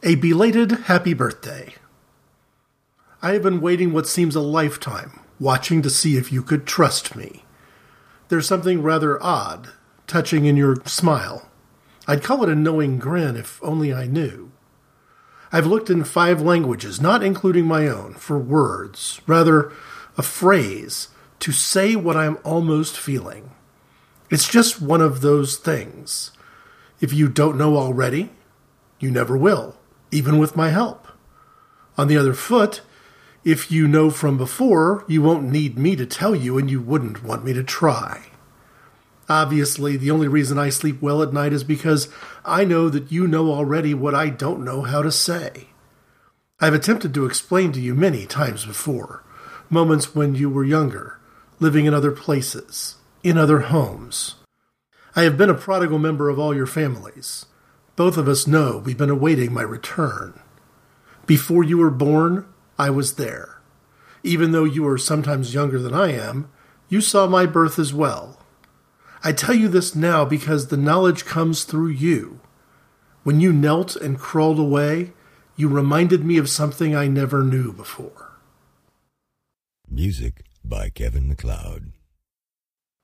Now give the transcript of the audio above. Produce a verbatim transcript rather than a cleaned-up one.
A belated happy birthday. I have been waiting what seems a lifetime, watching to see if you could trust me. There's something rather odd, touching in your smile. I'd call it a knowing grin if only I knew. I've looked in five languages, not including my own, for words, rather a phrase, to say what I'm almost feeling. It's just one of those things. If you don't know already, you never will, even with my help. On the other foot, if you know from before, you won't need me to tell you and you wouldn't want me to try. Obviously, the only reason I sleep well at night is because I know that you know already what I don't know how to say. I've attempted to explain to you many times before, moments when you were younger, living in other places, in other homes. I have been a prodigal member of all your families. Both of us know we've been awaiting my return. Before you were born, I was there. Even though you are sometimes younger than I am, you saw my birth as well. I tell you this now because the knowledge comes through you. When you knelt and crawled away, you reminded me of something I never knew before. Music by Kevin MacLeod.